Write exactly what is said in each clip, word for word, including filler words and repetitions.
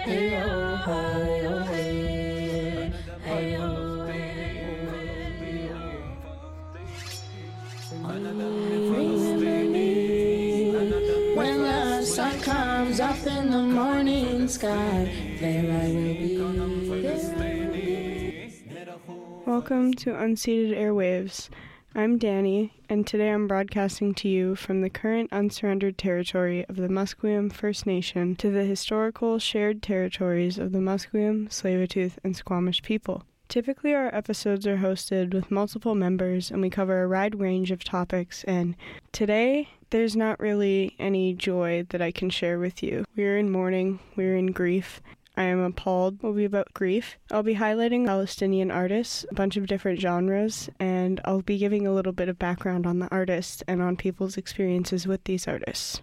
Hey-oh, hi-oh, hey, hey-oh. When the sun comes up in the morning sky, there I will be. Welcome to Unceded Airwaves. I'm Danny, and today I'm broadcasting to you from the current unsurrendered territory of the Musqueam First Nation to the historical shared territories of the Musqueam, Tsleil-Waututh, and Squamish people. Typically, our episodes are hosted with multiple members, and we cover a wide range of topics, and today, there's not really any joy that I can share with you. We're in mourning, we're in grief. I am appalled. Will be about grief. I'll be highlighting Palestinian artists, a bunch of different genres, and I'll be giving a little bit of background on the artists and on people's experiences with these artists.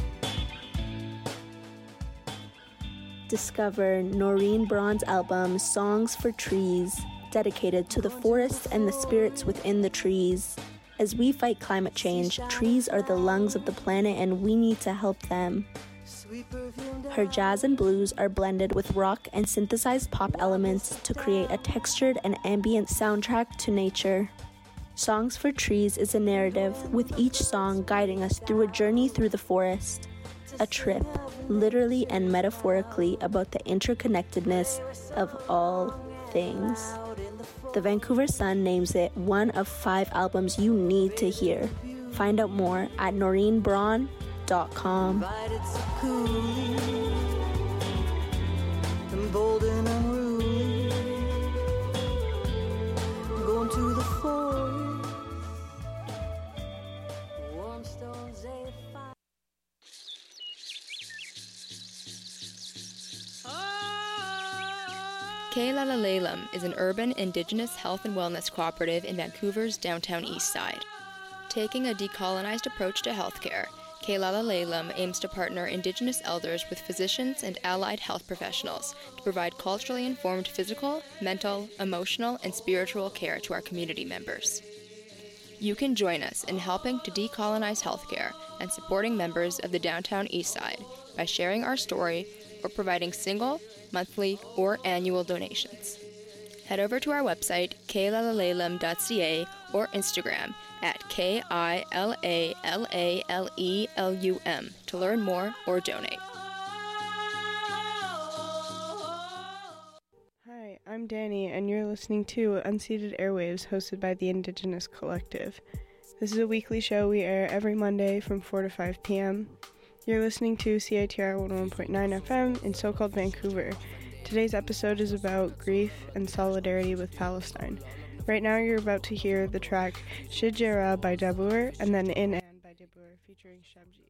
Discover Noreen Braun's album Songs for Trees, dedicated to the forest and the spirits within the trees. As we fight climate change, trees are the lungs of the planet and we need to help them. Her jazz and blues are blended with rock and synthesized pop elements to create a textured and ambient soundtrack to nature. Songs for Trees is a narrative, with each song guiding us through a journey through the forest. A trip, literally and metaphorically, about the interconnectedness of all things. The Vancouver Sun names it one of five albums you need to hear. Find out more at noreen braun dot com. K'Lalalalem is an urban Indigenous health and wellness cooperative in Vancouver's downtown east side. Taking a decolonized approach to healthcare, K'Lalalalem aims to partner Indigenous elders with physicians and allied health professionals to provide culturally informed physical, mental, emotional, and spiritual care to our community members. You can join us in helping to decolonize healthcare and supporting members of the downtown east side by sharing our story or providing single, monthly, or annual donations. Head over to our website, k lalalalem dot c a, or Instagram at K I L A L A L E L U M to learn more or donate. Hi, I'm Danny, and you're listening to Unceded Airwaves, hosted by the Indigenous Collective. This is a weekly show we air every Monday from four to five p.m. You're listening to C I T R one oh one point nine F M in so-called Vancouver. Today's episode is about grief and solidarity with Palestine. Right now you're about to hear the track Shijera by Dabur, and then In An by Dabur featuring Shamjid.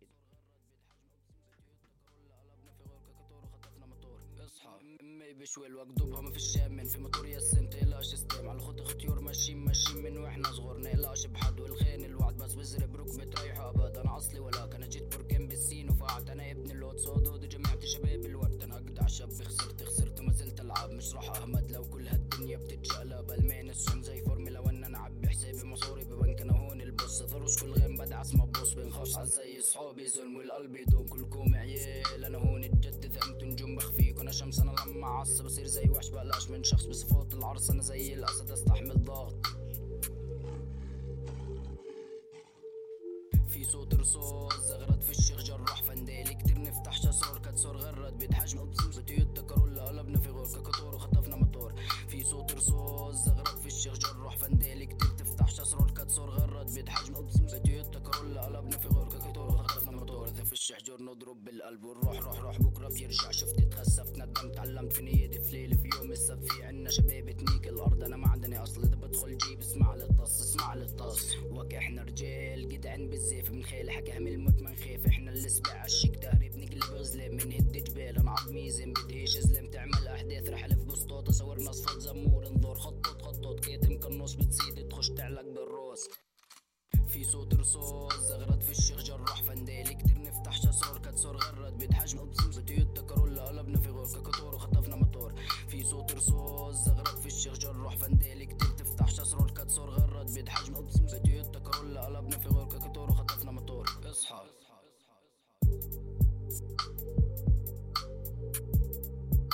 بشوي الوقدوبها ما في الشامن في موتور يسن تقلقش استيم على الخط ختيور ماشيين ماشيين من واحنا صغار نقلقش بحد والخين الوعد بس بزرب ركبة رايحة ابد انا اصلي ولاك انا جيت بركان بالسين وفقعت انا ابن اللوت صادود جمعت شباب الورد انا اجدع شاب خسرت خسرت وما زلت العب مش راح اهمد لو كل هالدنيا بتتشقلب المان السن زي فورمولا وانا انا عبي حسابي مصوري ببنك انا هون البص ثروش كل غيم بدعس ما ببص بنخافش عزي صحابي ظلم والقلب يدوم كلكم عيال انا هون الجد اذا انتو نجوم بخفيك وانا شمس انا لما عصب بصير زي وحش بقلقش من شخص بصفات العرس انا زي الاسد استحمل ضغط في صوت رصاص زغرت في الشيخ جراح فندالي كتير نفتح شسرور كتسور غرد بيت حجم بتيوتا كارولا قلبنا في غور ككتور وخطفنا مطور في صوت رصاص زغرت في الشيخ جراح فندالي كتير تفتح شسرور كتسور غرد بيت حجم بتيوتا كارولا قلبنا في غور ككتور وخطفنا مطور اذا في الشحجور نضرب بالقلب والروح روح روح بكره بيرجع شفت اتخسفت ندمت علمت في نيتي في ليل في يوم السبت في عنا شباب تنيك الارض انا معدني اصل اذا بدخل جيب اسمع للطص اسمع للطص وك احنا رجال جدعان بالزيف من خيل حكى هم الموت ما نخاف احنا اللي سبع عالشيك تهريب نقلب غزلة من هد جبال انا عظمي زين بديش ازلم تعمل احداث رح الف بسطوط اصور نصفة زمور انظر خطوط خطوط كيتم كالنص بتزيد تخش تعلق بالروس في صوت رصاص زغرت في الشيخ جراح فندالي كتير نفتح شسرور كتسور غرد بيت حجم بتيوتا كارولا قلبنا في غور ككتور وخطفنا مطور في صوت رصاص زغرت في الشيخ جراح فندالي كتير تفتح شسرور كتسور غرد بيت حجم بتيوتا كارولا قلبنا في غور ككتور وخطفنا مطور اصحى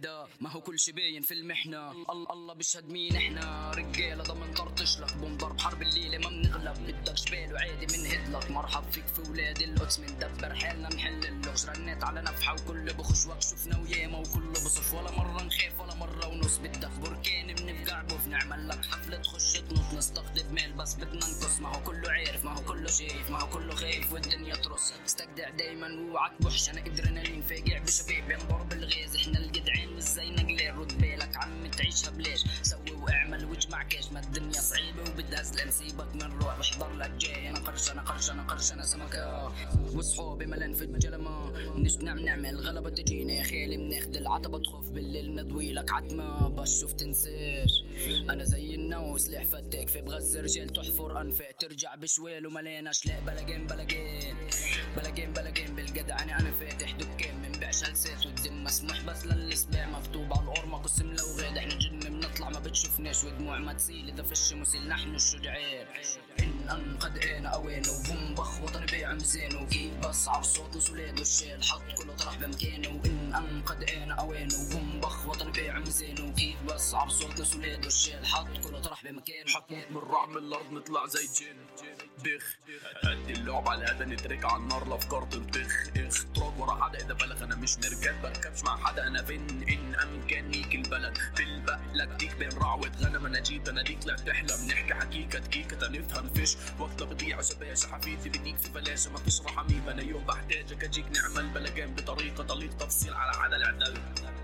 وحدة ما هو كل شي باين في المحنة الله الله بيشهد مين احنا رجالة ضمن طرطش لك بنضرب حرب الليلة ما بنغلب بدك جبال وعادي منهد لك مرحب فيك في ولاد القدس مندبر حالنا نحل اللغز رنيت على نفحة وكل بخش وقت شفنا وياما وكله بصف ولا مرة نخاف ولا مرة ونص بدك بركان بنفقع بوف نعمل لك حفلة تخش تنط نستقطب مال بس بدنا ننقص ما هو كله عارف ما هو كله شايف ما هو كله خايف والدنيا ترص استجدع دايما ووعك بوحش انا ادرينالين فاجع بشباب ينضرب الغاز احنا الجدعان مش زي نقلال رد بالك عم تعيشها بلاش سوي واعمل واجمع كاش ما الدنيا صعيبه وبدها زلم سيبك من روح واحضر لك جاي انا قرش انا قرش انا قرش انا سمكه وصحابي ملان في الجلمه نجنع نعمل غلبه تجينا يا خالي بناخد العتبه تخف بالليل نضوي لك عتمه بشوف تنساش انا زي النو سلاح فتاك في بغز رجال تحفر انفاق ترجع بشوال ومليان اشلاء بلاجين بلاجين بلاجين بلاجين بالجدع انا انا فاتح دكان من بيع شلسات والدم مسموح بس للسباع مكتوب على القرمه قسم لو غاد احنا جن بنطلع ما بتشوفناش ودموع ما تسيل اذا فش مسيل نحن الشجعان ان ان قد انا اوانه وبنبخ وطني بيع مزانه وكيف بس عبصوت وسولاد والشال حط كله طرح بمكانه وان ان قد انا اوانه وبنبخ وطني بيع مزانه وكيف بس عبصوت وسولاد والشال حط كله طرح بمكانه حكمت من رعب من الارض نطلع زي جن بخ ادي اللعب على هذا نترك على النار الافكار تنطخ اخ تراب ورا حدا اذا بلغ انا مش مركب بركبش مع حدا انا فين ان امكانيك البلد بالبقلك ديك بين رعوة غنم انا جيت انا ديك لا تحلم نحكي حقيقة دقيقة تنفهم فيش وقت بضيع شباشة حفيدي بديك في بلاشة ما فيش رحميم انا يوم بحتاجك اجيك نعمل بلجان بطريقة طليق تفصيل على عدل عدل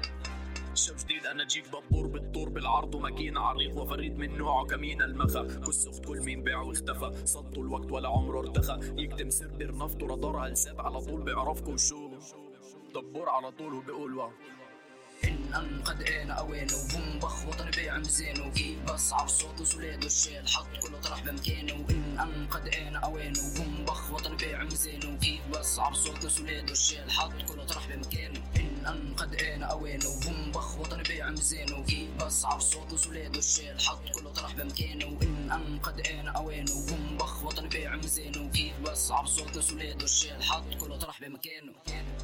شو جديد انا جيك ببور بالطور بالعرض وماكينة عريض وفريد من نوعه كمين المخا كس اخت كل مين باع واختفى صدوا الوقت ولا عمره ارتخى يكتم سر نفط ورادار هلساب على طول بيعرفكم شو دبور على طول وبيقول واو ان ان قد انا اوانه وبنبخ وطني بيع مزانه وكيف بس عبصوت وسولاد والشال حط كله طرح بمكانه وان ان قد انا اوانه وبنبخ وطني بيع مزانه وكيف بس عبصوت وسولاد والشال حط كله طرح بمكانه ان ان قد انا اوانه وبنبخ وطني بيع مزانه وكيف بس عبصوت وسولاد والشال حط كله طرح بمكانه وان ان قد انا اوانه وبنبخ وطني بيع مزانه وكيف بس عبصوت وسولاد والشال حط كله طرح بمكانه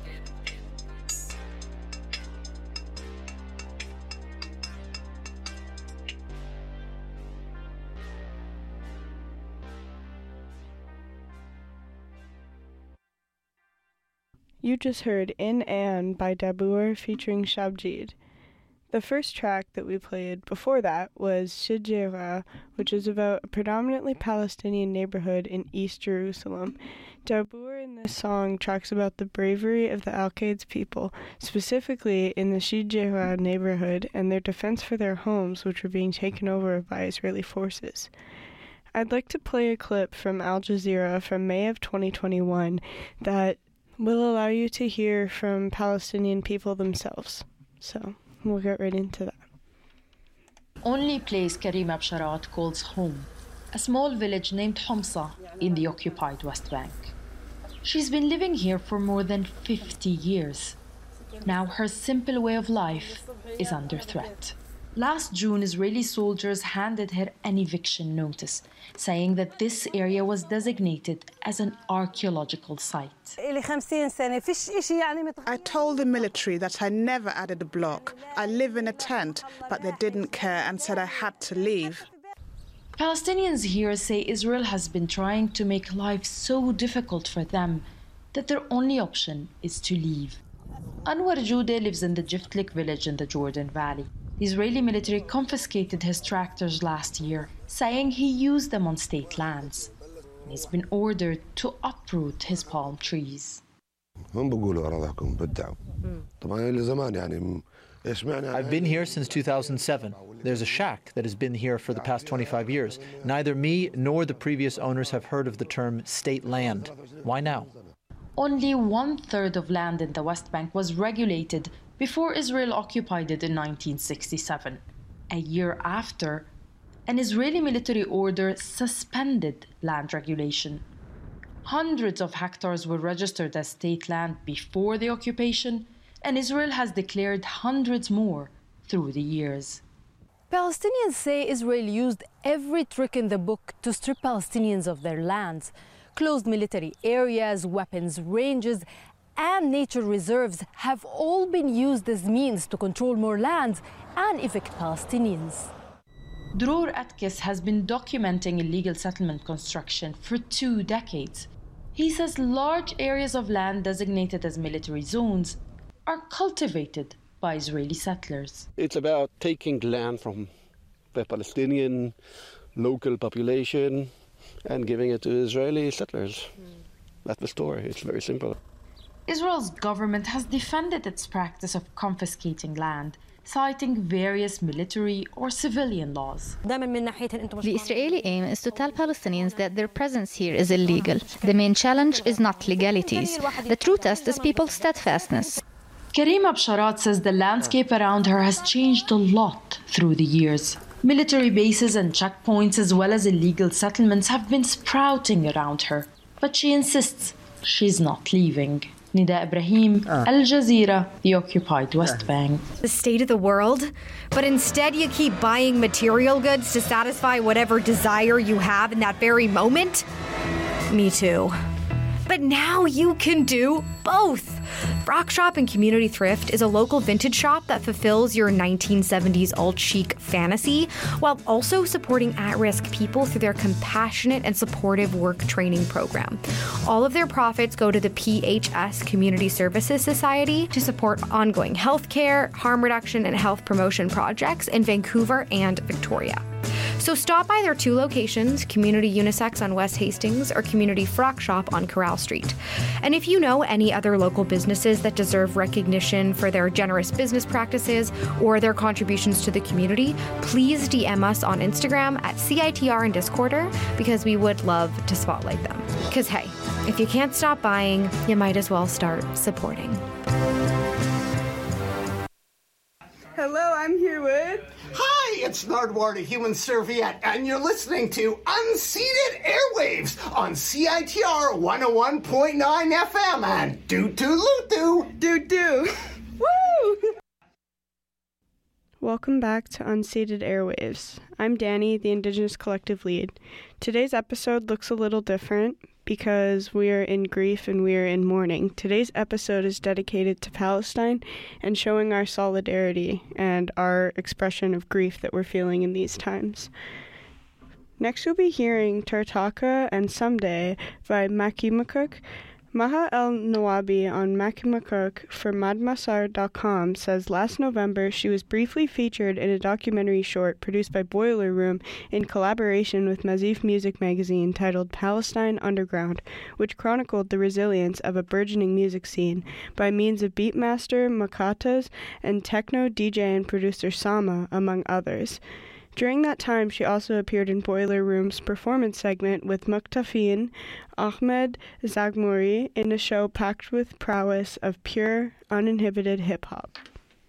You just heard In An by Dabour featuring Shabjid. The first track that we played before that was Shijera, which is about a predominantly Palestinian neighborhood in East Jerusalem. Dabour in this song talks about the bravery of the Al-Quds people, specifically in the Shijera neighborhood, and their defense for their homes, which were being taken over by Israeli forces. I'd like to play a clip from Al Jazeera from May of twenty twenty-one that will allow you to hear from Palestinian people themselves. So we'll get right into that. Only place Karima Absharat calls home, a small village named Homsa in the occupied West Bank. She's been living here for more than fifty years. Now her simple way of life is under threat. Last June, Israeli soldiers handed her an eviction notice, saying that this area was designated as an archaeological site. I told the military that I never added a block. I live in a tent, but they didn't care and said I had to leave. Palestinians here say Israel has been trying to make life so difficult for them that their only option is to leave. Anwar Jude lives in the Jiftlik village in the Jordan Valley. The Israeli military confiscated his tractors last year, saying he used them on state lands. And he's been ordered to uproot his palm trees. I've been here since two thousand seven. There's a shack that has been here for the past twenty-five years. Neither me nor the previous owners have heard of the term state land. Why now? Only one-third of land in the West Bank was regulated before Israel occupied it in nineteen sixty-seven. A year after, an Israeli military order suspended land regulation. Hundreds of hectares were registered as state land before the occupation, and Israel has declared hundreds more through the years. Palestinians say Israel used every trick in the book to strip Palestinians of their lands, closed military areas, weapons ranges, and nature reserves have all been used as means to control more lands and evict Palestinians. Dror Atkis has been documenting illegal settlement construction for two decades. He says large areas of land designated as military zones are cultivated by Israeli settlers. It's about taking land from the Palestinian local population and giving it to Israeli settlers. Mm. That's the story. It's very simple. Israel's government has defended its practice of confiscating land, citing various military or civilian laws. The Israeli aim is to tell Palestinians that their presence here is illegal. The main challenge is not legalities. The true test is people's steadfastness. Karima Bsharat says the landscape around her has changed a lot through the years. Military bases and checkpoints as well as illegal settlements have been sprouting around her. But she insists she's not leaving. Nida Ibrahim, ah. Al Jazeera, the occupied West Bank. The state of the world, but instead you keep buying material goods to satisfy whatever desire you have in that very moment? Me too. But now you can do both. Frock Shop and Community Thrift is a local vintage shop that fulfills your nineteen seventies alt-chic fantasy while also supporting at-risk people through their compassionate and supportive work training program. All of their profits go to the P H S Community Services Society to support ongoing health care, harm reduction, and health promotion projects in Vancouver and Victoria. So stop by their two locations, Community Unisex on West Hastings or Community Frock Shop on Corral Street. And if you know any other local businesses that deserve recognition for their generous business practices or their contributions to the community, please D M us on Instagram at C I T R and Discorder because we would love to spotlight them. Because hey, if you can't stop buying, you might as well start supporting. Hello, I'm here with... Hi, it's Nardwar, the Human Serviette, and you're listening to Unceded Airwaves on C I T R one oh one point nine F M and doo-doo-loo-doo. Doo-doo. Woo! Welcome back to Unceded Airwaves. I'm Danny, the Indigenous Collective Lead. Today's episode looks a little different because we are in grief and we are in mourning. Today's episode is dedicated to Palestine and showing our solidarity and our expression of grief that we're feeling in these times. Next we'll be hearing Tartaka and Someday by Makimakuk. Maha El Nawabi on Makimakuk for Madmasar dot com says last November she was briefly featured in a documentary short produced by Boiler Room in collaboration with Mazif Music magazine titled Palestine Underground, which chronicled the resilience of a burgeoning music scene by means of beatmaster Makatas and techno D J and producer Sama, among others. During that time, she also appeared in Boiler Room's performance segment with Muktafin Ahmed Zagmouri in a show packed with prowess of pure, uninhibited hip-hop.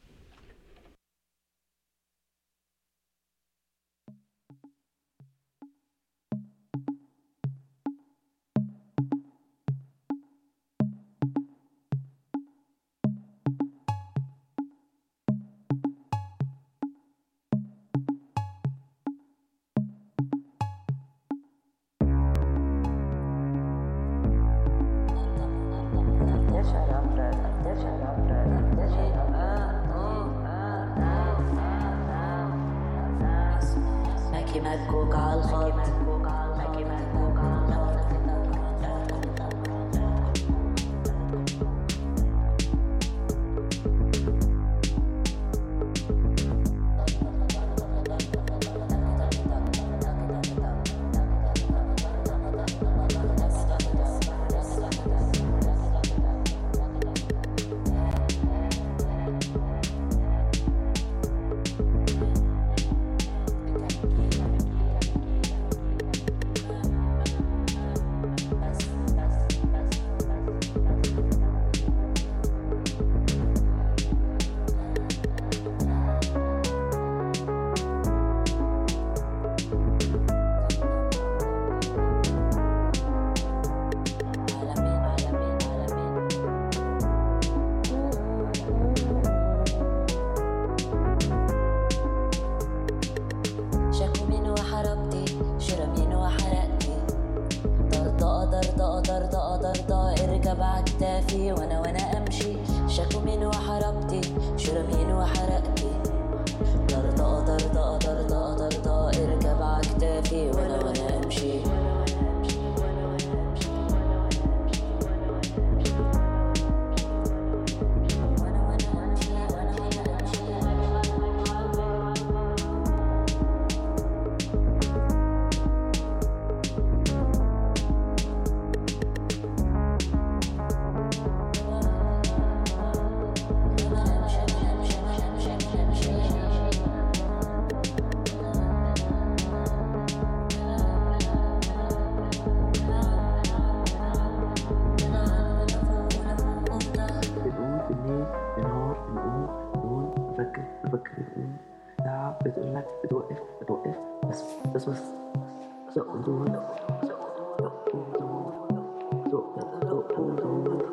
مكوك عالخط وانا وانا بفكر يا بتقول لك بتوقف بتوقف بس بس بس زق ودور زق ودور زق زق ودور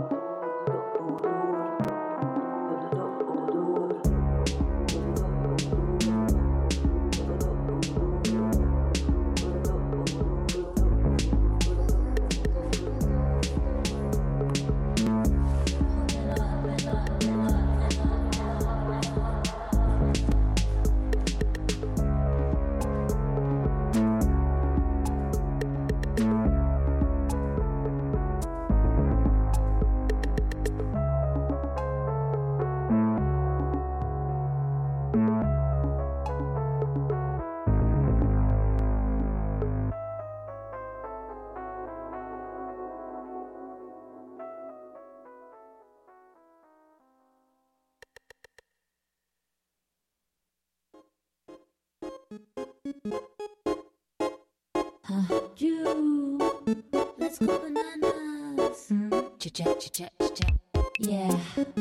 You, let's go bananas. Mm. Ch-chat, ch-chat, ch-chat. Yeah.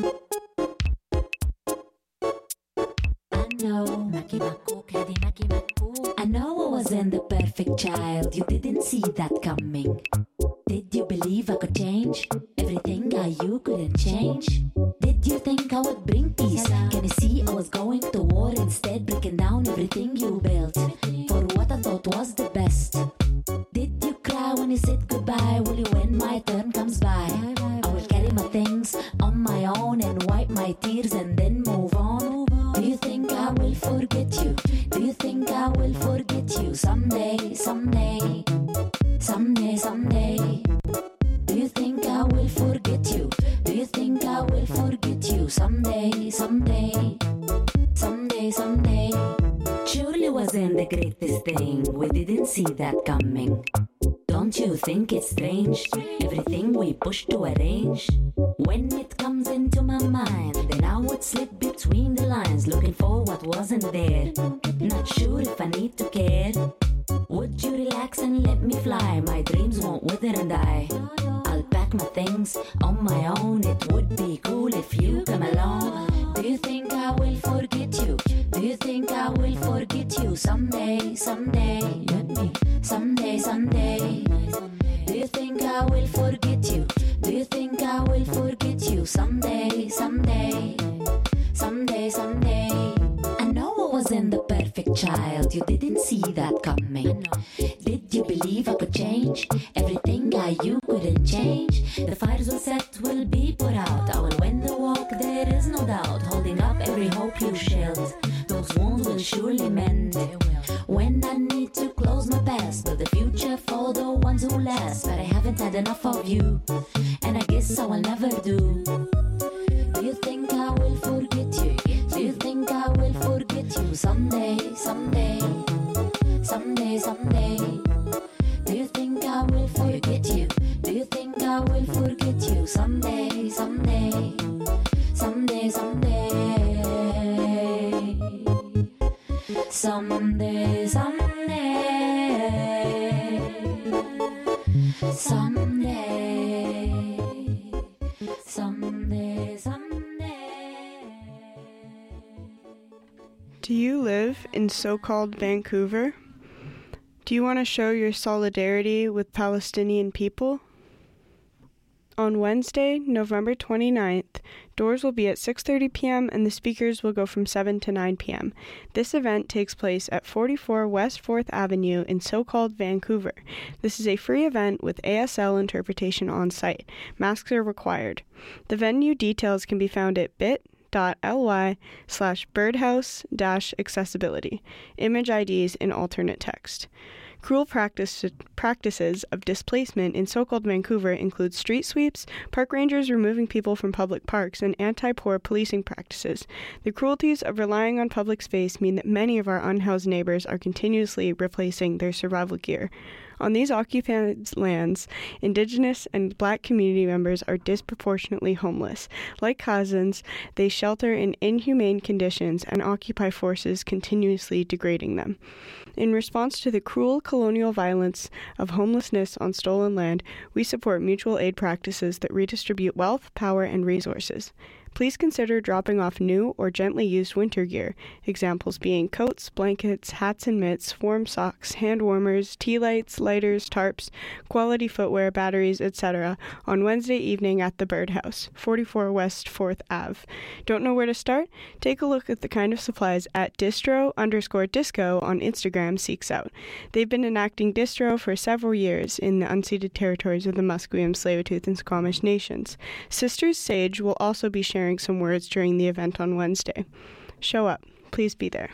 I know, Maki Maku, Kadi Maki Maku. I know I wasn't the perfect child. You didn't see that coming. Did you believe I could change everything I you couldn't change? Did you think I would bring peace? Can you see I was going to war instead, breaking down everything you built for what I thought was the best? Did you cry when you said goodbye? Will you when my turn comes by? I will carry my things on my own and wipe my tears and then move on. Do you think I will forget you? Do you think I will forget you someday, someday, someday, someday? Do you think I will forget you? Do you think I will forget you someday, someday, someday, someday? Surely wasn't the greatest thing. We didn't see that coming. Don't you think it's strange? Everything we push to arrange. When it comes into my mind, then I would slip between the lines, looking for what wasn't there. Not sure if I need to care. Would you relax and let me fly? My dreams won't wither and die. I'll pack my things on my own. It would be cool if you come along. Do you think I will forget you? Do you think I will forget you someday, someday? Let me, someday, someday. Do you think I will forget you? Do you think I will forget you someday, someday, someday, someday? I know I wasn't the perfect child. You didn't see that coming. Did you believe I could change everything I you couldn't change? The fires will set, will be put out. I will win the walk, there is no doubt. Holding up every hope you shelled. Those wounds will surely mend. When I need to close my past, build the future for the ones who last. But I haven't had enough of you, and I guess I will never do. Do you think I will forget you? Do you think I will forget you someday, someday, someday, someday? Do you think I will forget you? Do you think I will forget you someday, someday, someday, someday? Someday, someday, someday, someday, someday. Do you live in so-called Vancouver? Do you want to show your solidarity with Palestinian people? On Wednesday, November twenty-ninth, doors will be at six thirty p.m. and the speakers will go from seven to nine p.m. This event takes place at forty-four West fourth Avenue in so-called Vancouver. This is a free event with A S L interpretation on site. Masks are required. The venue details can be found at bit.ly slash birdhouse dash accessibility. Image I Ds in alternate text. Cruel practice, practices of displacement in so-called Vancouver include street sweeps, park rangers removing people from public parks, and anti-poor policing practices. The cruelties of relying on public space mean that many of our unhoused neighbors are continuously replacing their survival gear. On these occupied lands, Indigenous and Black community members are disproportionately homeless. Like Khazans, they shelter in inhumane conditions and occupy forces continuously degrading them. In response to the cruel colonial violence of homelessness on stolen land, we support mutual aid practices that redistribute wealth, power, and resources. Please consider dropping off new or gently used winter gear, examples being coats, blankets, hats and mitts, warm socks, hand warmers, tea lights, lighters, tarps, quality footwear, batteries, et cetera on Wednesday evening at the Birdhouse, forty-four West fourth Avenue. Don't know where to start? Take a look at the kind of supplies at distro underscore disco on Instagram seeks out. They've been enacting distro for several years in the unceded territories of the Musqueam, Tsleil-Waututh, and Squamish nations. Sisters Sage will also be sharing some words during the event on Wednesday. Show up. Please be there.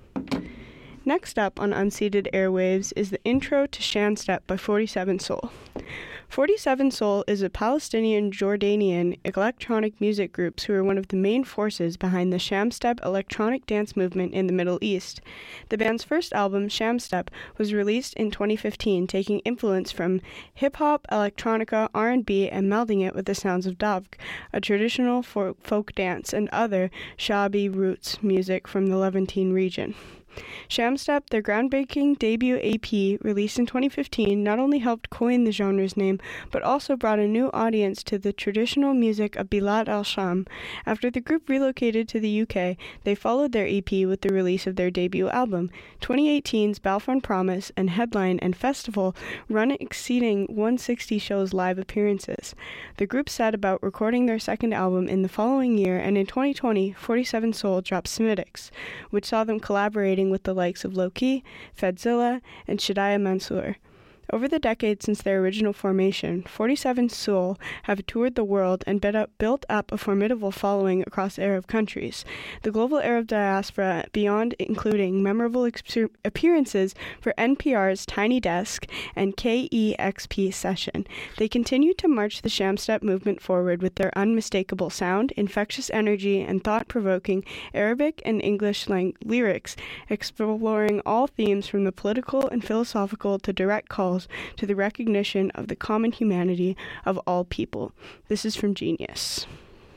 Next up on Unceded Airwaves is the intro to Shan Step by forty-seven Soul. forty-seven Soul is a Palestinian-Jordanian electronic music group who are one of the main forces behind the Sham Step electronic dance movement in the Middle East. The band's first album, Sham Step, was released in twenty fifteen, taking influence from hip-hop, electronica, R and B, and melding it with the sounds of davk, a traditional folk dance, and other Shabi roots music from the Levantine region. Sham Step, their groundbreaking debut E P, released in twenty fifteen, not only helped coin the genre's name, but also brought a new audience to the traditional music of Bilad al-Sham. After the group relocated to the U K, they followed their E P with the release of their debut album. twenty eighteen's Balfour Promise and Headline and Festival run exceeding one hundred sixty shows live appearances. The group set about recording their second album in the following year, and in twenty twenty, forty-seven Soul dropped Semitics, which saw them collaborating with the likes of Loki, Fedzilla, and Shadiah Mansour. Over the decades since their original formation, forty-seven Soul have toured the world and built up a formidable following across Arab countries. The global Arab diaspora, beyond including memorable ex- appearances for N P R's Tiny Desk and K E X P Session. They continue to march the Sham Step movement forward with their unmistakable sound, infectious energy, and thought-provoking Arabic and English lang- lyrics, exploring all themes from the political and philosophical to direct calls to the recognition of the common humanity of all people. This is from Genius.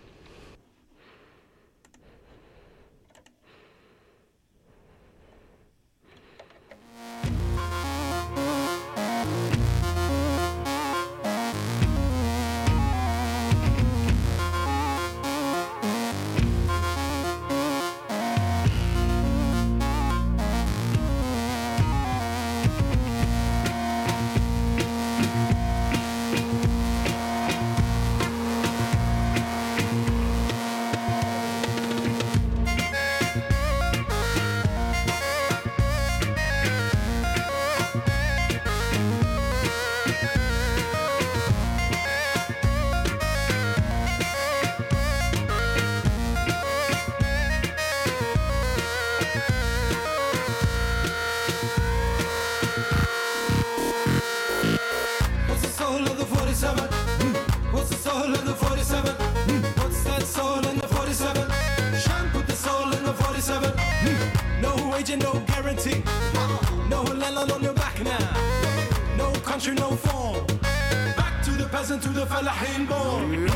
No guarantee, no landlord on your back now, no country, no form. Back to the peasant, to the falahin born.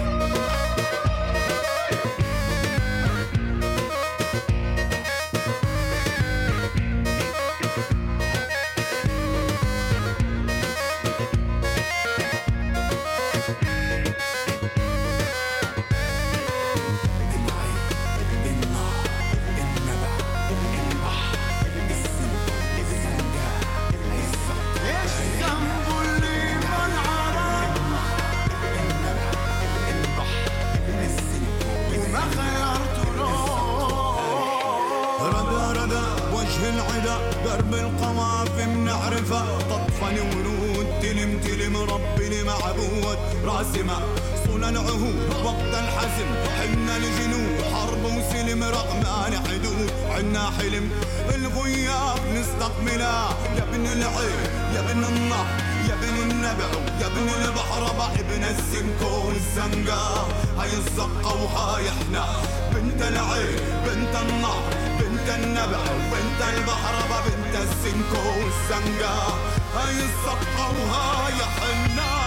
درب القوافي بنعرفها تطفن ورود تلم تلم ربنا معبود راسمة صنع العهود وقت الحزم حنا الجنود حرب وسلم رغمان حدود عنا حلم الغياب نستقبلها يا ابن العين يا ابن النهر يا ابن النبع يا ابن البحر ابن السنكو والزنقة هاي الزقة وهاي احنا بنت العين بنت النهر بنت النبع بنت البحر بنت السنكو والزنقة هاي الزقة وهاي احنا.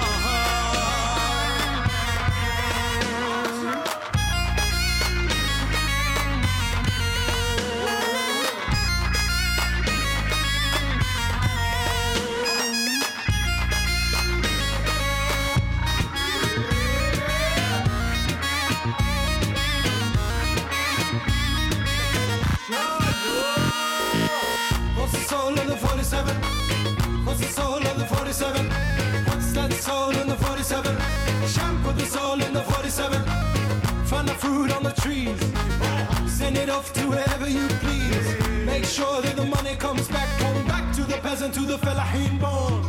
off to wherever you please. Make sure that the money comes back, come back to the peasant, to the fellahin born.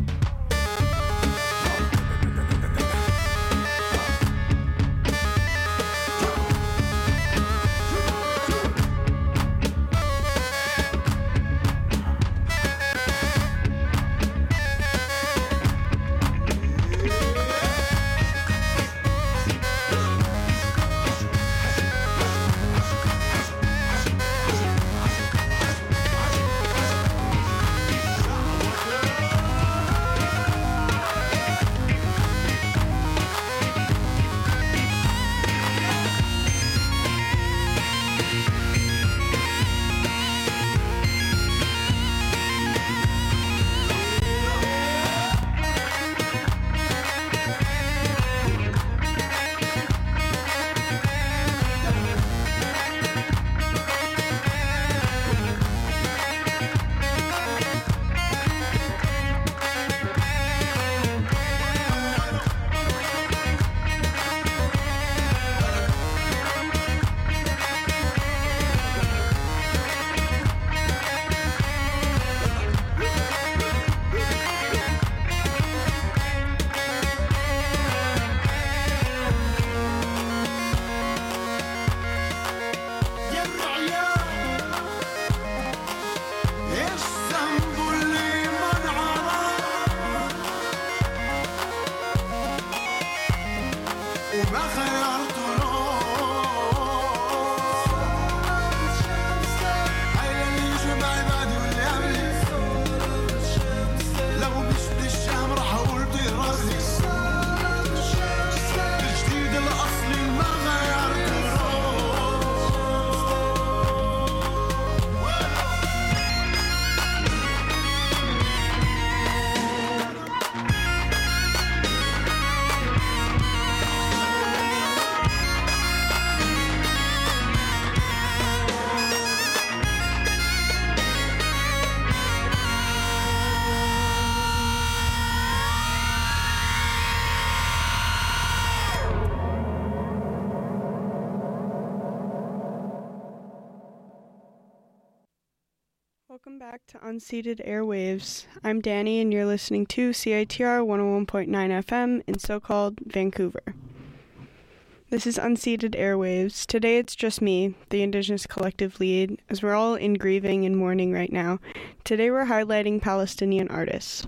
Welcome back to Unceded Airwaves. I'm Danny, and you're listening to C I T R one oh one point nine F M in so-called Vancouver. This is Unceded Airwaves. Today it's just me, the Indigenous Collective lead, as we're all in grieving and mourning right now. Today we're highlighting Palestinian artists.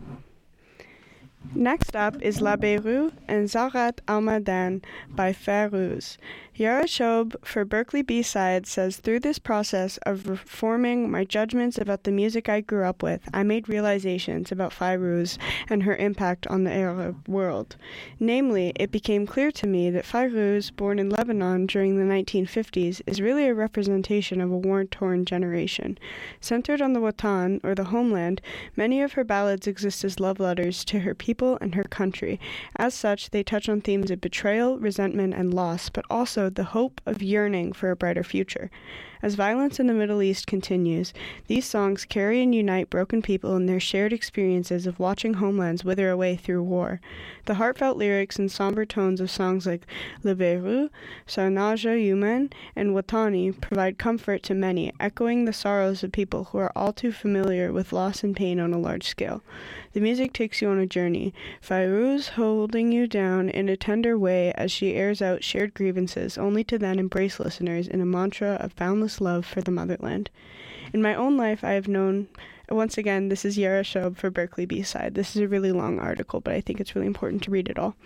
Next up is La Beirut and Zarat Al-Madan by Fayrouz. Yara Shob for Berkeley B-Side says, through this process of reforming my judgments about the music I grew up with, I made realizations about Fayrouz and her impact on the Arab world. Namely, it became clear to me that Fayrouz, born in Lebanon during the nineteen fifties, is really a representation of a war-torn generation. Centered on the Watan, or the homeland, many of her ballads exist as love letters to her people and her country. As such, they touch on themes of betrayal, resentment, and loss, but also the hope of yearning for a brighter future. As violence in the Middle East continues, these songs carry and unite broken people in their shared experiences of watching homelands wither away through war. The heartfelt lyrics and somber tones of songs like Le Beirut, Sarnaja Yuman, and Watani provide comfort to many, echoing the sorrows of people who are all too familiar with loss and pain on a large scale. The music takes you on a journey, Fayrouz holding you down in a tender way as she airs out shared grievances, only to then embrace listeners in a mantra of boundless love for the motherland. In my own life, I have known, once again, this is Yara Shob for Berkeley B-Side. This is a really long article, but I think it's really important to read it all.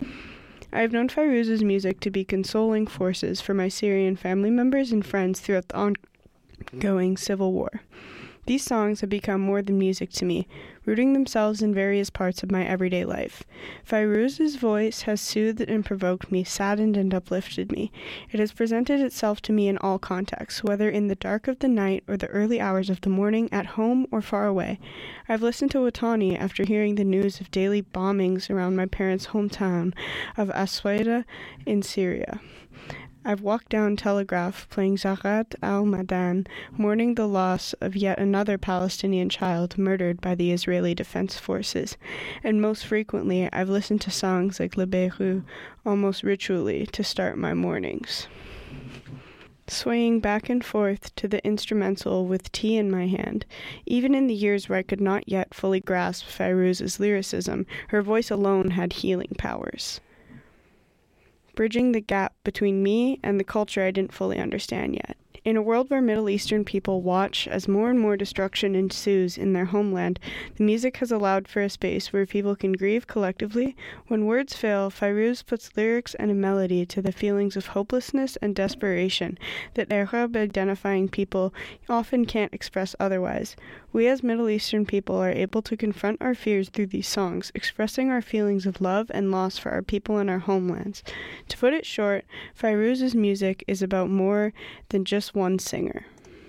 I have known Fayrouz's music to be consoling forces for my Syrian family members and friends throughout the ongoing civil war. These songs have become more than music to me, rooting themselves in various parts of my everyday life. Fayrouz's voice has soothed and provoked me, saddened and uplifted me. It has presented itself to me in all contexts, whether in the dark of the night or the early hours of the morning, at home or far away. I've listened to Watani after hearing the news of daily bombings around my parents' hometown of Aswada in Syria. I've walked down Telegraph playing Zarat Al-Madan, mourning the loss of yet another Palestinian child murdered by the Israeli Defense Forces. And most frequently, I've listened to songs like Le Beirut almost ritually to start my mornings. swaying back and forth to the instrumental with tea in my hand. Even in the years where I could not yet fully grasp Fairuz's lyricism, her voice alone had healing powers, bridging the gap between me and the culture I didn't fully understand yet. In a world where Middle Eastern people watch as more and more destruction ensues in their homeland, the music has allowed for a space where people can grieve collectively. When words fail, Fairuz puts lyrics and a melody to the feelings of hopelessness and desperation that Arab-identifying people often can't express otherwise. We as Middle Eastern people are able to confront our fears through these songs, expressing our feelings of love and loss for our people in our homelands. To put it short, Fairuz's music is about more than just one singer.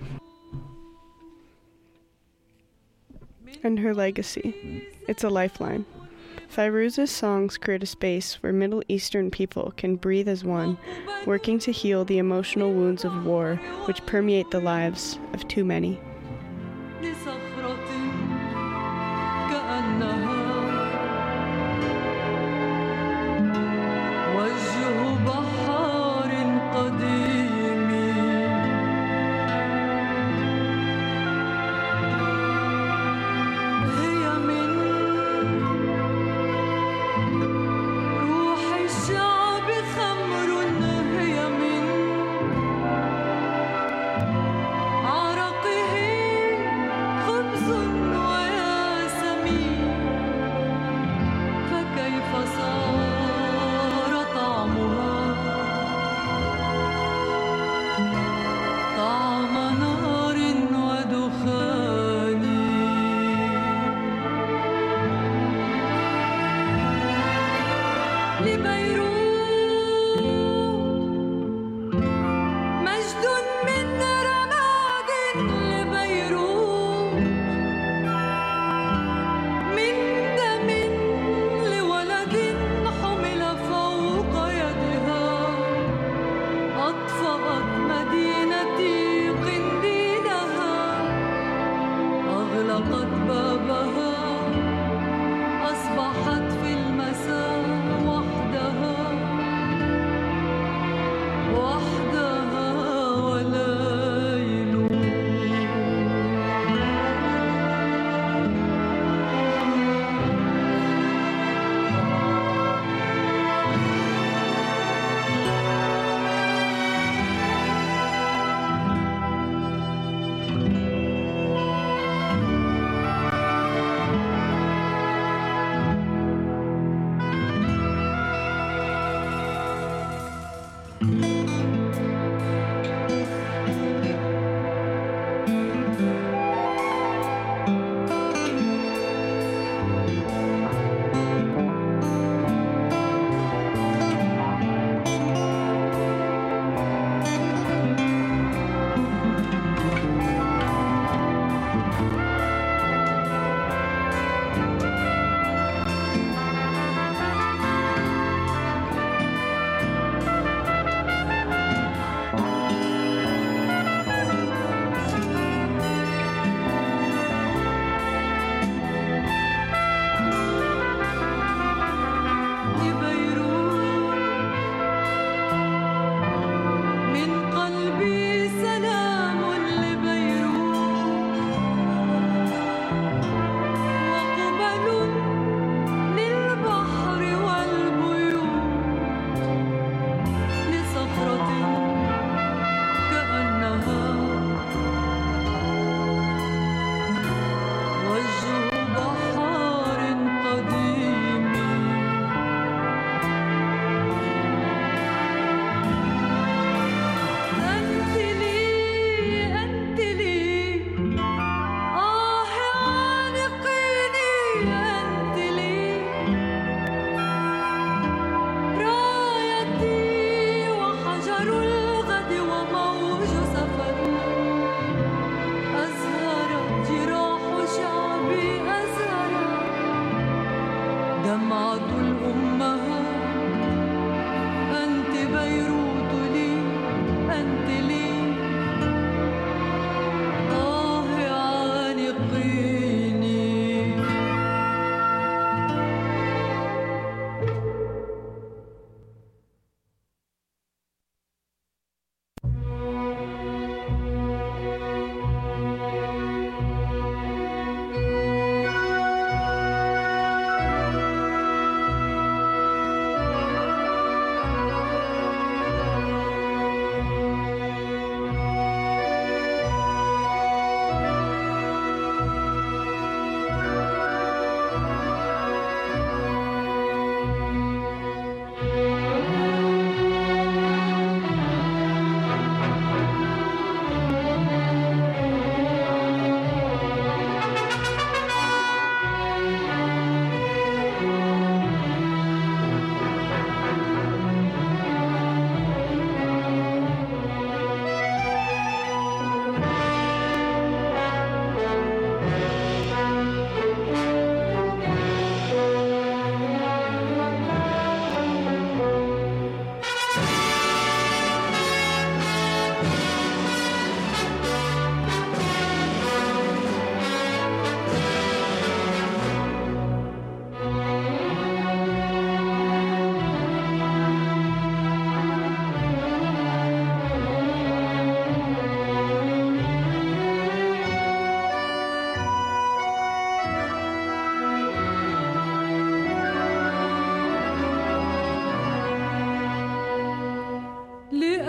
And her legacy. It's a lifeline. Fairuz's songs create a space where Middle Eastern people can breathe as one, working to heal the emotional wounds of war which permeate the lives of too many.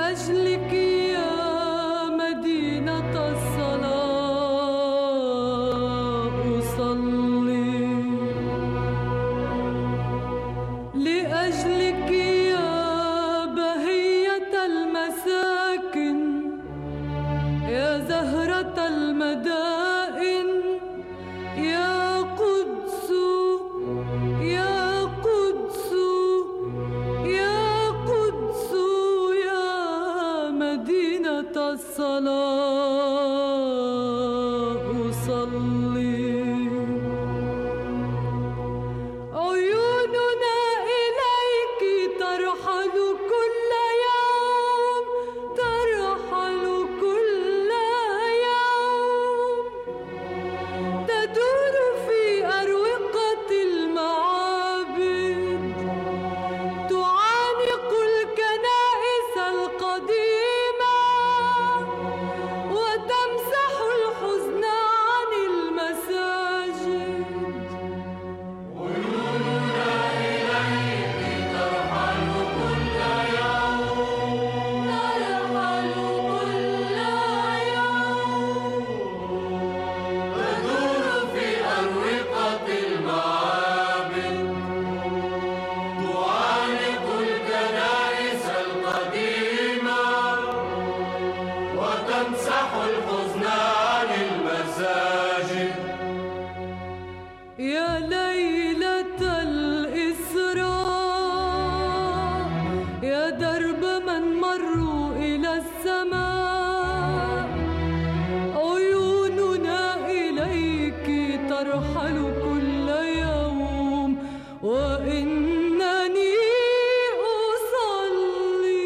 لأجلك يا مدينة الصلاة أصلي، لأجلك يا بهية المساكن، يا زهرة المدائن، يا قدس يا قدس يا قدس يا مدينة الصلاة أصلي. عيوننا إليك ترحل كل يوم، ترحل كل يوم، تدور في أروقة المعابد، تعانق الكنائس القديمة وتمسح الحزن عن المساجد. عيوننا إليك ترحل كل يوم، ترحل كل يوم، تدور في أروقة المعابد، تعانق الكنائس القديمة وتمسح الحزن عن المساجد. يا ليلة الإسراء، يا درب من مروا إلى السماء، عيوننا إليك ترحل كل يوم، وإنني أصلي.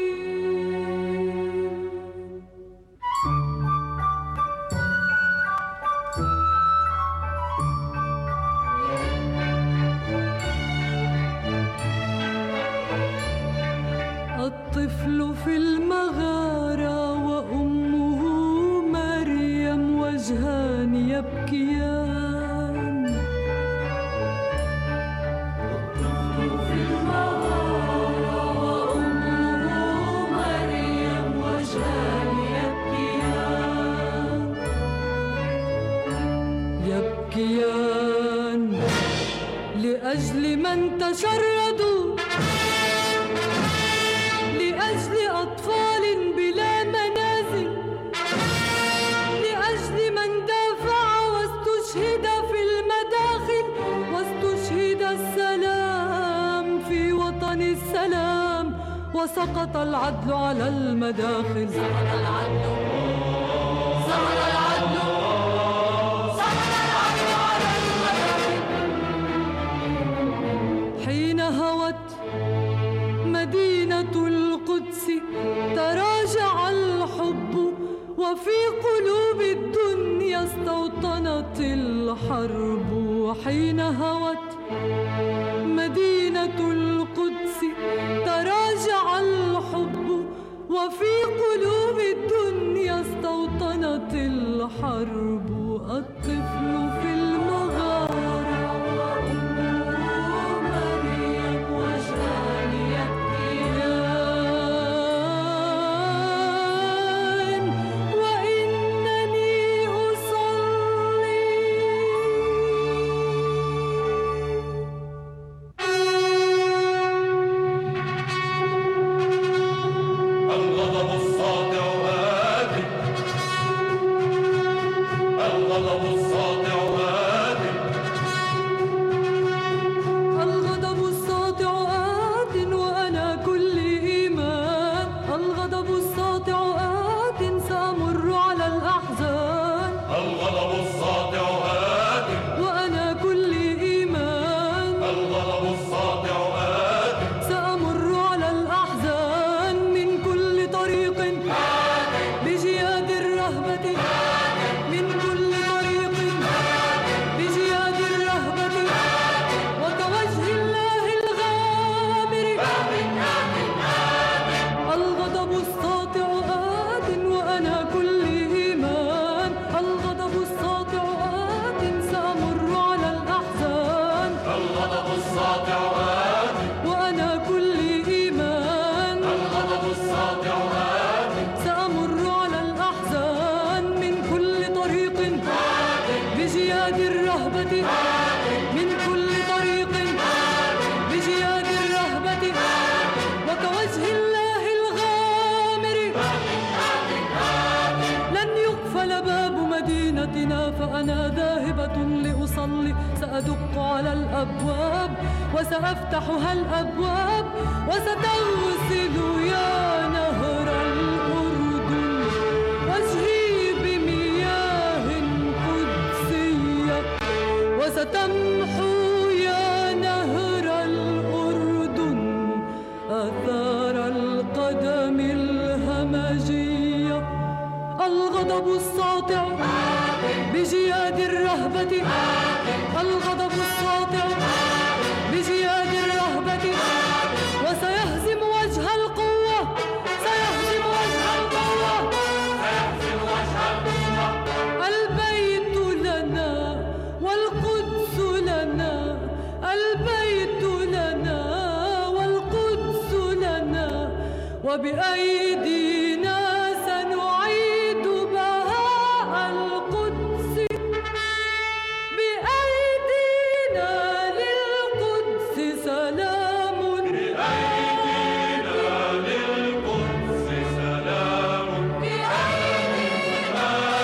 الطفل في المغارة وأمه مريم وجهان يبكيان. الطفل في المغارة وأمه مريم وجهان يبكيان، يبكيان لأجل من تشردوا، لأجل أطفال بلا منازل، لأجل من دافع واستشهد في المداخل، واستشهد السلام في وطن السلام، وسقط العدل على المداخل. سقط العدل، سقط العدل، سقط العدل على المداخل. حين هوت مدينة القدس تراجع الحب، وفي قلوب الدنيا استوطنت الحرب. حين هوت مدينة القدس تراجع الحب، وفي قلوب الدنيا استوطنت الحرب. الطفل في المغارة وأمه مريم وجهان يبكيان، وإنني أصلي. الغضب الساطع هادئ، الغضب فأنا ذاهبة لأصلي. سأدق على الأبواب وسأفتحها الأبواب وستغسل يا نهر الأردن وجهي بمياه قدسية وستمحو يا نهر الأردن آثار القدم الهمجية. الغضب الساطع بجياد الرهبة، الغضب الساطع بجياد الرهبة وسيهزم وجه القوة، سيهزم وجه القوة، سيهزم وجه القوة. البيت لنا والقدس لنا، البيت لنا والقدس لنا، وبأيدينا سنعيد بهاء القدس. بأيدينا للقدس سلام، بأيدينا للقدس سلام، بأيدينا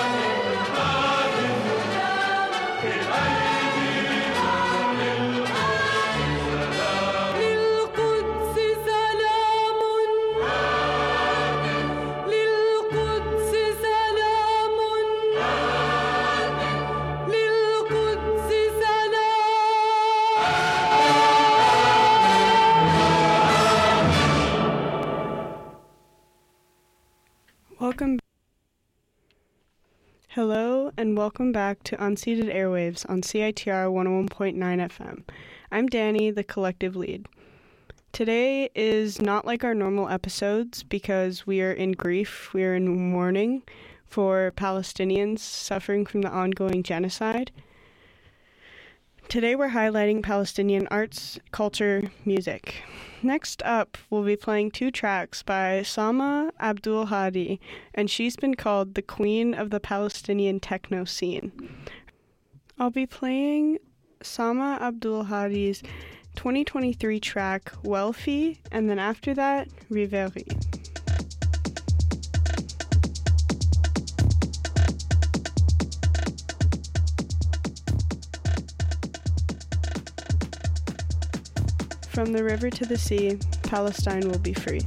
للقدس سلام، للقدس سلام، للقدس سلام. Welcome. Hello and welcome back to Unceded Airwaves on C I T R one oh one point nine F M. I'm Danny, the collective lead. Today is not like our normal episodes because we are in grief, we are in mourning for Palestinians suffering from the ongoing genocide. Today we're highlighting Palestinian arts, culture, music. Next up, we'll be playing two tracks by Sama Abdul Hadi, and she's been called the Queen of the Palestinian techno scene. I'll be playing Sama Abdul Hadi's twenty twenty-three track, Welfie, and then after that, Riveri. From the river to the sea, Palestine will be free.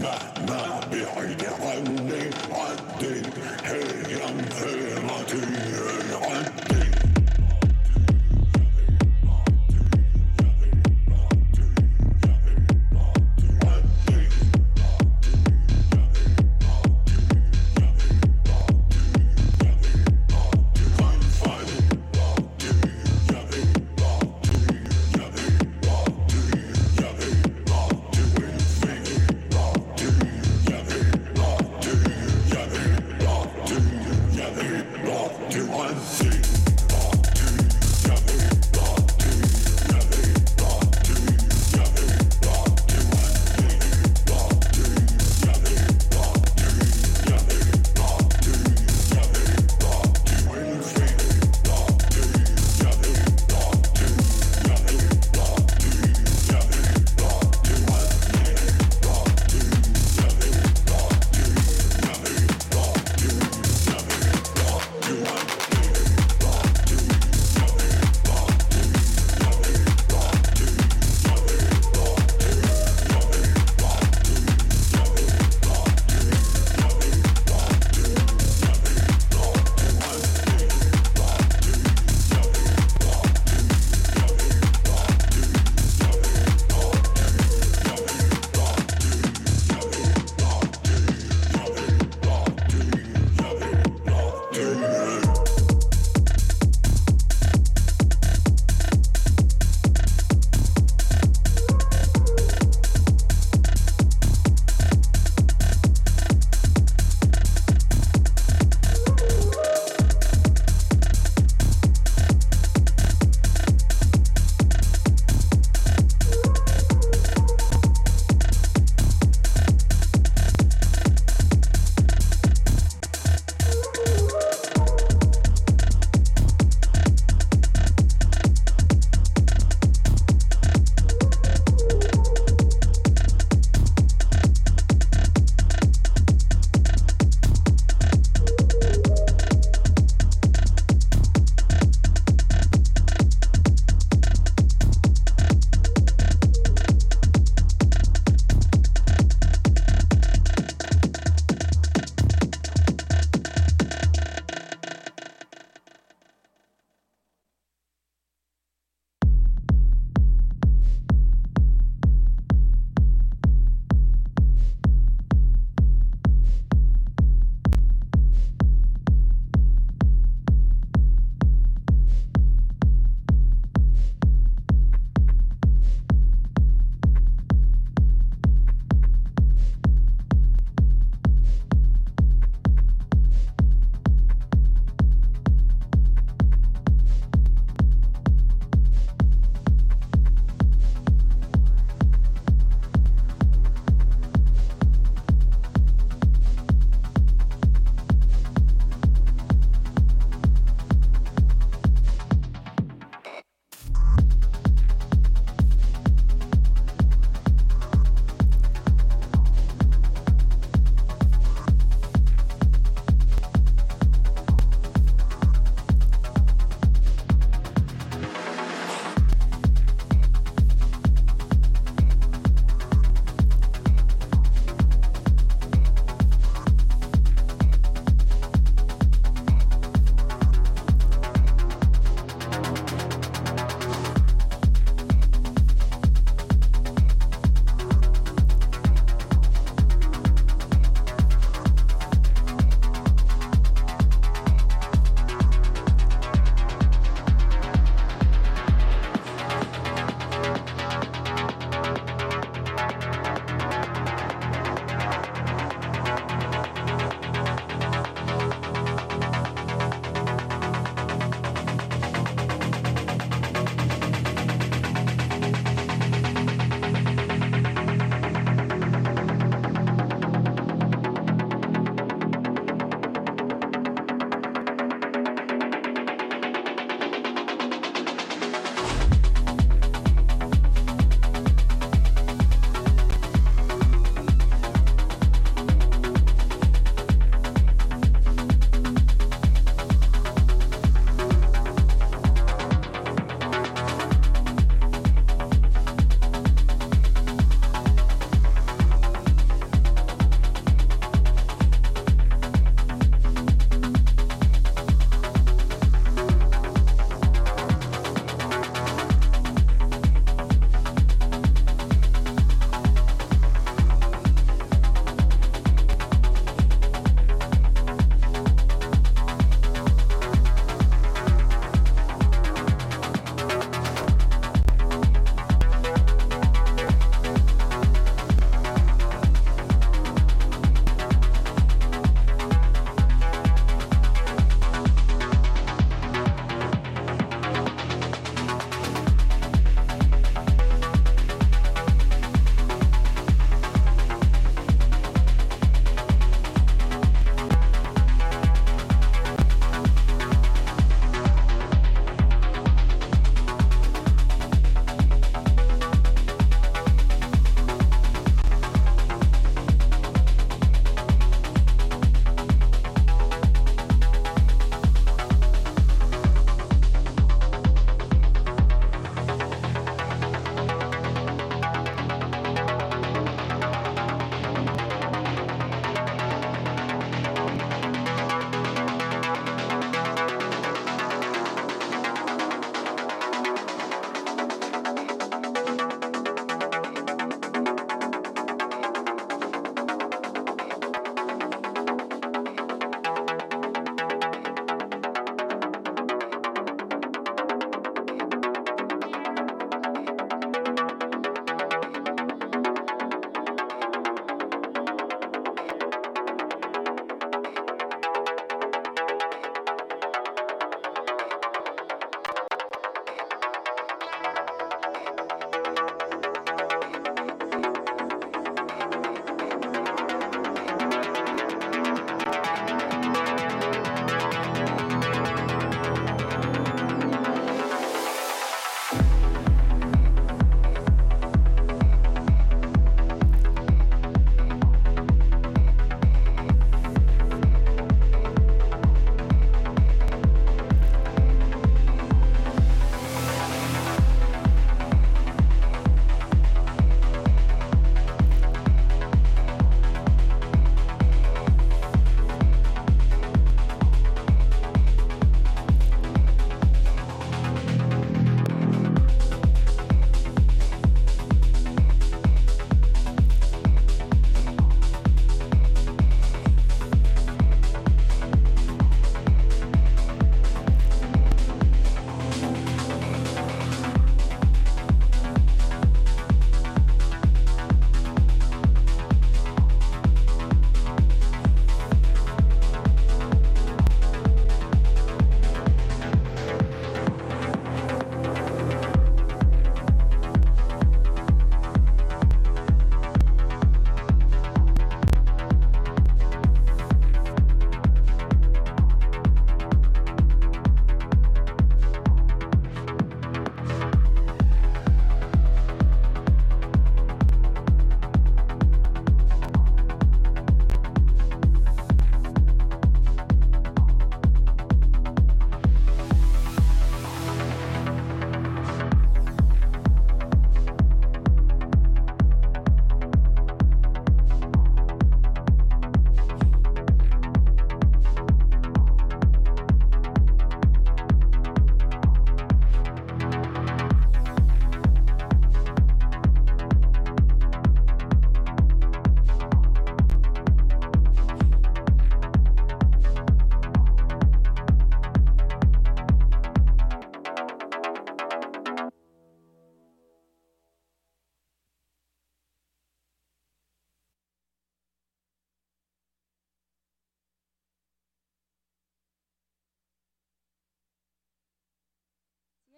مهما بعيد عني عدي هي مهمتي عدي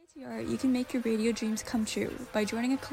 You can make your radio dreams come true by joining a